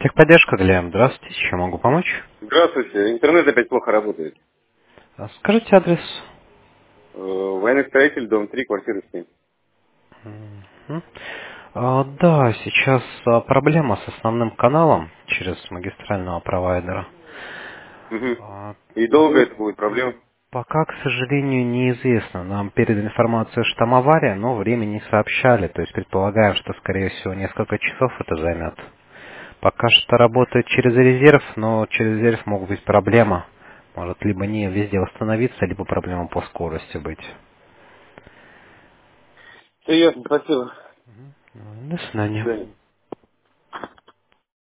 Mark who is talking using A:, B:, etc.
A: Техподдержка, Глеб. Здравствуйте, чем могу помочь?
B: Здравствуйте. Интернет опять плохо работает.
A: Скажите адрес.
B: Военный строитель, дом 3, квартира 7.
A: Мгм. Да, сейчас проблема с основным каналом через магистрального провайдера.
B: Угу.
A: А,
B: И
A: по-
B: долго это будет проблема?
A: Пока, к сожалению, неизвестно. Нам передали информацию, что там авария, но время не сообщали. То есть предполагаем, что, скорее всего, несколько часов это займет. Пока что работает через резерв, но через резерв могут быть проблемы. Может либо не везде восстановиться, либо проблема по скорости быть.
B: Все ясно, спасибо.
A: До
B: До
A: свидания.
B: свидания.